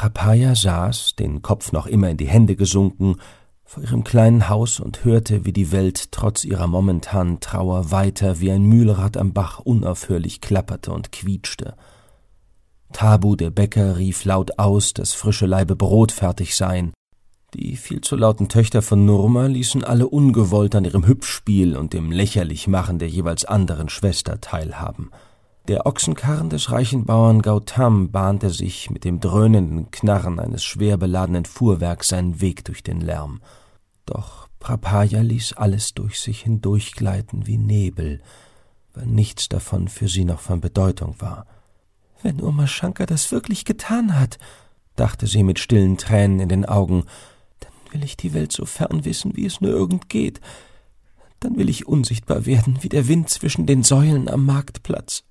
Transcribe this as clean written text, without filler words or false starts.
Prapaya saß, den Kopf noch immer in die Hände gesunken, vor ihrem kleinen Haus und hörte, wie die Welt trotz ihrer momentanen Trauer weiter wie ein Mühlrad am Bach unaufhörlich klapperte und quietschte. Tabu, der Bäcker, rief laut aus, dass frische Laibe Brot fertig seien. Die viel zu lauten Töchter von Nurma ließen alle ungewollt an ihrem Hübschspiel und dem Lächerlichmachen der jeweils anderen Schwester teilhaben. Der Ochsenkarren des reichen Bauern Gautam bahnte sich mit dem dröhnenden Knarren eines schwer beladenen Fuhrwerks seinen Weg durch den Lärm. Doch Prapaya ließ alles durch sich hindurchgleiten wie Nebel, weil nichts davon für sie noch von Bedeutung war. »Wenn Uma Shankar das wirklich getan hat«, dachte sie mit stillen Tränen in den Augen, »dann will ich die Welt so fern wissen, wie es nur irgend geht. Dann will ich unsichtbar werden, wie der Wind zwischen den Säulen am Marktplatz.